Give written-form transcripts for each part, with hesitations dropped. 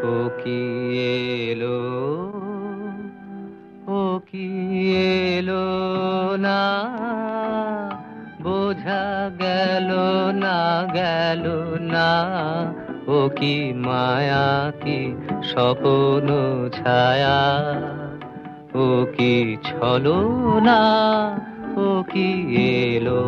ও কি এলো, ও কি এলো না, বোঝা গেল না, গেল না। ও কি মায়া, কি স্বপ্ন ছায়া, ও কি ছলনা, ও কি এলো।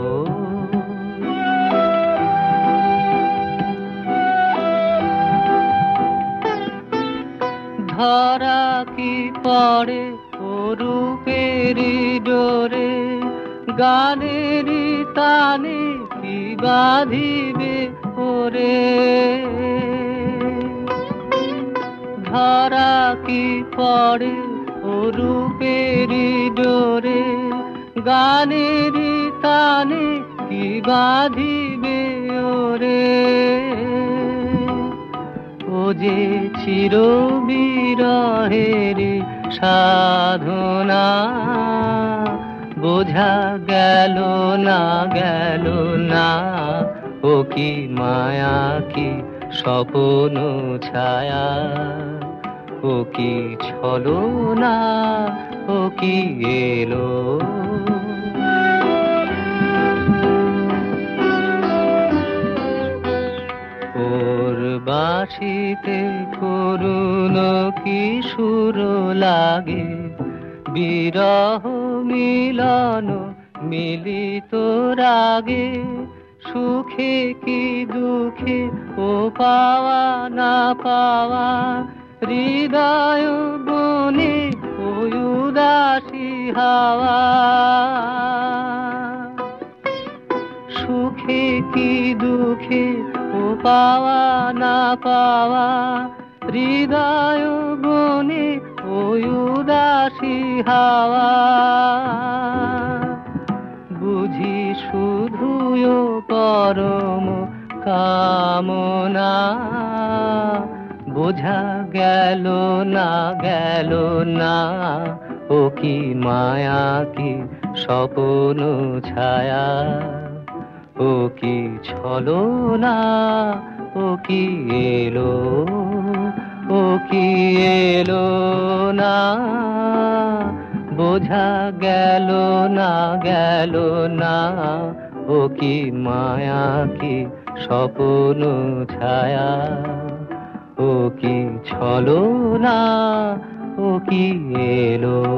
ধরা কি পড়ে ও রূপেরি ডোরে, গানেরি তানে কি বাঁধিবে ওরে। ধরা কি পড়ে ও রূপেরি ডোরে, গানেরি তানে কি বাঁধিবে ওরে। ও যে চির বিরহের সাধনা, বোঝা গেল না, গেল না। ও কি মায়া, কি স্বপ্ন ছায়া, ও কি ছলনা, ও কি এলো। ওর বাঁশিতে করুণ কি সুর লাগে, বিরহ মিলন মিলিত রাগে। সুখে কি দুঃখে ও পাওয়া না পাওয়া, হৃদয় বনে ওই উদাসী হাওয়া। সুখে কি দুঃখে ও পাওয়া না পাওয়া, হৃদয় বনে ওই উদাসী হাওয়া। বুঝি শুধুই পরম কামনা, বোঝা গেল না, গেল না। ও কি মায়া, কি স্বপ্ন ছায়া, ও কি ছলনা, ও কি এলো, ও কি এলো না। বোঝা গেল না, গেল না। ও কি মায়া, কি স্বপ্ন ছায়া, ও কি ছলনা, ও কি এলো।